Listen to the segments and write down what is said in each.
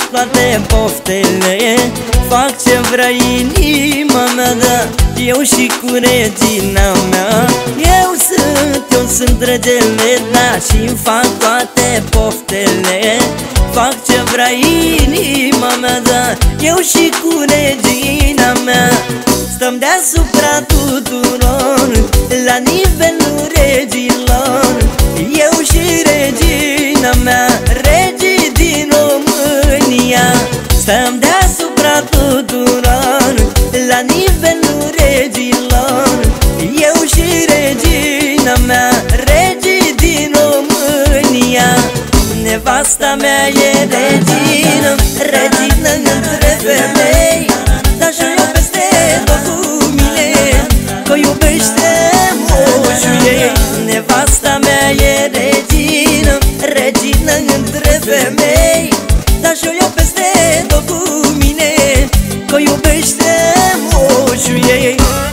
toate poftele, fac ce vrea inima mea, da, eu și cu regina mea. Eu sunt regele, da, și-mi fac toate poftele, fac ce vrea inima mea, da, eu și cu regina mea. Stăm deasupra tuturor, la nivelul regilor, eu și regina mea, regii din România. Stăm deasupra tuturor, la nivelul regilor, eu și regina mea, regii din România. Nevasta mea e regină, regină între femei, dar și eu peste tot cu mine, că iubește moșul ei. Nevasta mea e regină, regină între femei, dar și eu peste tot cu mine, că iubește moșul ei.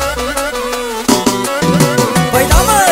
Păi da, mă!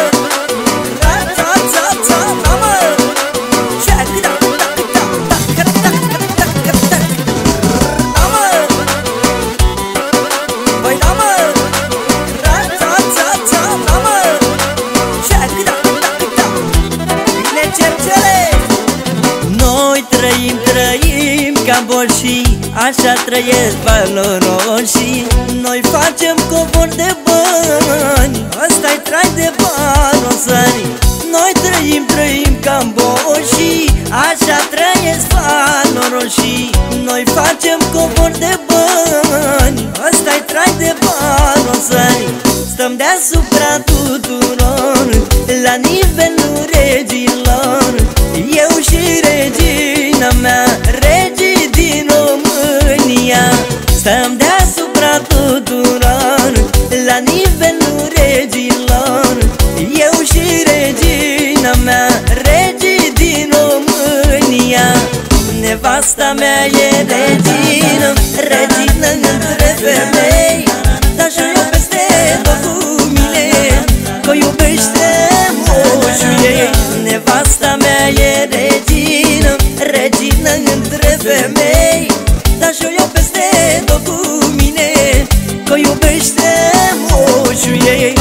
Trăim ca boșii, așa trăiesc valoroșii. Noi facem covor de bani, ăsta-i trai de barosani. Noi trăim ca boșii, așa trăiesc valoroșii. Noi facem covor de bani, ăsta-i trai de barosani. Stăm deasupra tuturor, la nivelul regilor, eu și regina mea, regii din România. Stăm deasupra tuturor, la nivelul regilor, eu și regina mea, regii din România. Nevasta mea e regină, regină între femei, dar și eu peste tot cu mine, că iubește moșul ei. Nevasta mea e regină, regină între femei, dar și eu peste tot cu mine, că iubește moșul ei.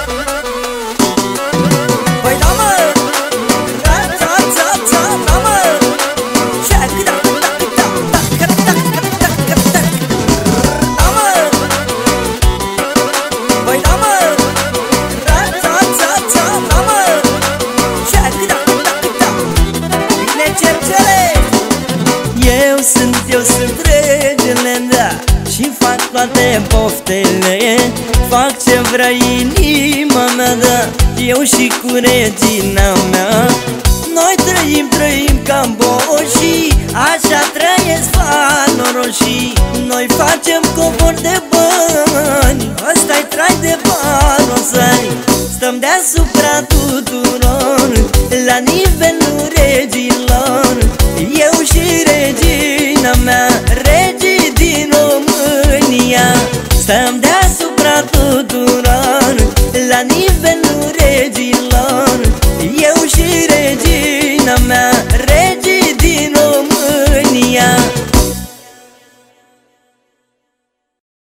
Păi da, mă! Eu sunt regele, da, și fac toate poftele, fac ce vrea inima mea, da, eu și cu regina mea. Noi trăim ca boșii, așa trăiesc valoroșii. Noi facem covor de bani, ăsta-i trai de barosani. Stăm deasupra tuturor, la nivelul regilor,